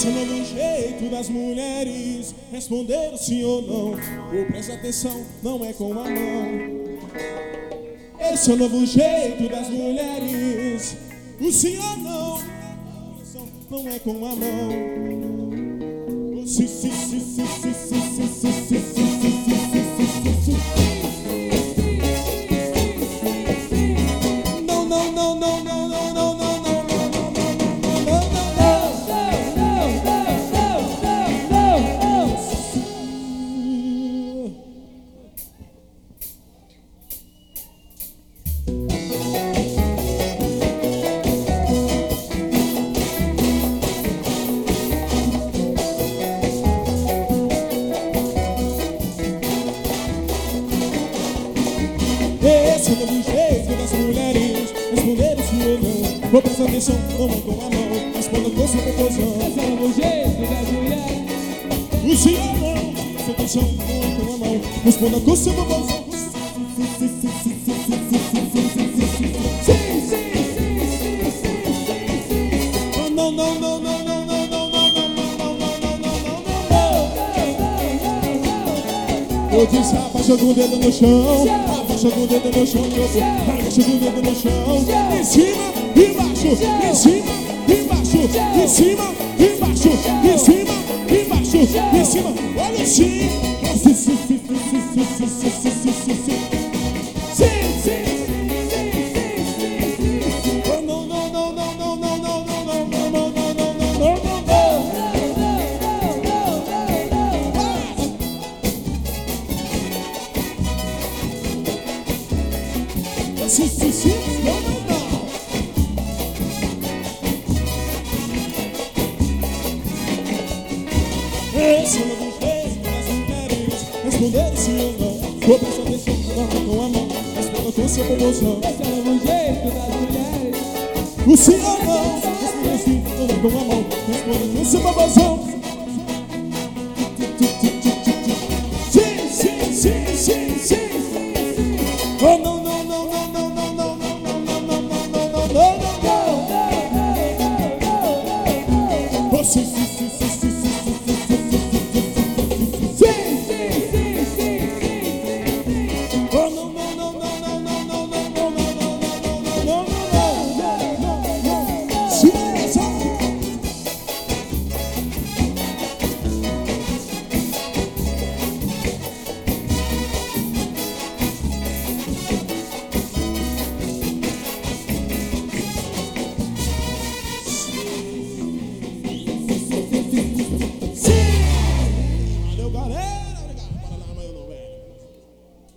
Esse é o novo jeito das mulheres responder sim ou não. Ou presta atenção, não é com a mão. Esse é o novo jeito das mulheres. O sim ou não, não é com a mão. O sim, sim, sim, sim, sim, sim, sim, sim, sim, sim. Esse é o novo jeito das mulheres responder sim ou não. Vou prestar atenção, não é com a mão. Responda com sua conclusão. Esse é o novo jeito das mulheres. O sim ou não, presta atenção, não é com a mão. Responda com sua conclusão. Não, não, não, não, não, não, não, não, não, não, não, não, não. Eu disse, abaixa o dedo no chão. Abaixa o dedo no chão, abaixa o dedo no chão. Em cima, embaixo, em cima, embaixo, em cima, embaixo, em cima, embaixo, em cima. Olha assim. Sim, sim, sim, sim, sim, sim, sim, sim, sim, sim, sim. Não, não, não, não, não, não, não, não, não, não, não, não, não, não, sim, sim, sim, não, não, não. Esse é o novo jeito das mulheres responder sim ou não. Vou prestar atenção, não é com a mão. Responda com sua emoção. Esse é o novo jeito das mulheres. O sim ou não, responda sim, não é com a mão. Responda com sua emoção.